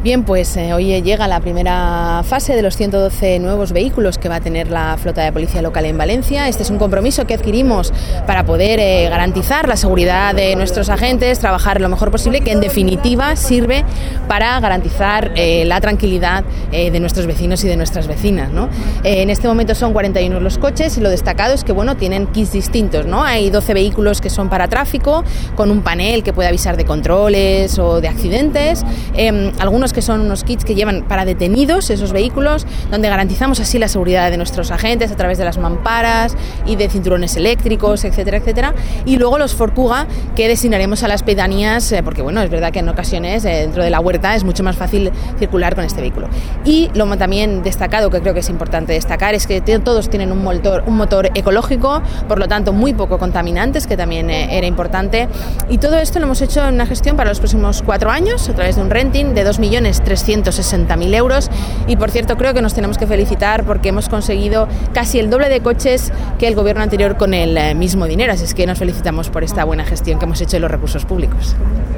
Bien, pues hoy llega la primera fase de los 112 nuevos vehículos que va a tener la flota de policía local en Valencia. Este es un compromiso que adquirimos para poder garantizar la seguridad de nuestros agentes, trabajar lo mejor posible, que en definitiva sirve para garantizar la tranquilidad de nuestros vecinos y de nuestras vecinas, ¿no? En este momento son 41 los coches y lo destacado es que tienen kits distintos, ¿no? Hay 12 vehículos que son para tráfico, con un panel que puede avisar de controles o de accidentes, algunos que son unos kits que llevan para detenidos esos vehículos, donde garantizamos así la seguridad de nuestros agentes a través de las mamparas y de cinturones eléctricos, etcétera, etcétera. Y luego los Ford Kuga que destinaremos a las pedanías, porque es verdad que en ocasiones dentro de la huerta es mucho más fácil circular con este vehículo. Y lo también destacado, que creo que es importante destacar, es que todos tienen un motor ecológico, por lo tanto muy poco contaminantes, que también era importante. Y todo esto lo hemos hecho en una gestión para los próximos 4 años, a través de un renting de 2.360.000 euros. Y por cierto, creo que nos tenemos que felicitar porque hemos conseguido casi el doble de coches que el gobierno anterior con el mismo dinero. Así es que nos felicitamos por esta buena gestión que hemos hecho de los recursos públicos.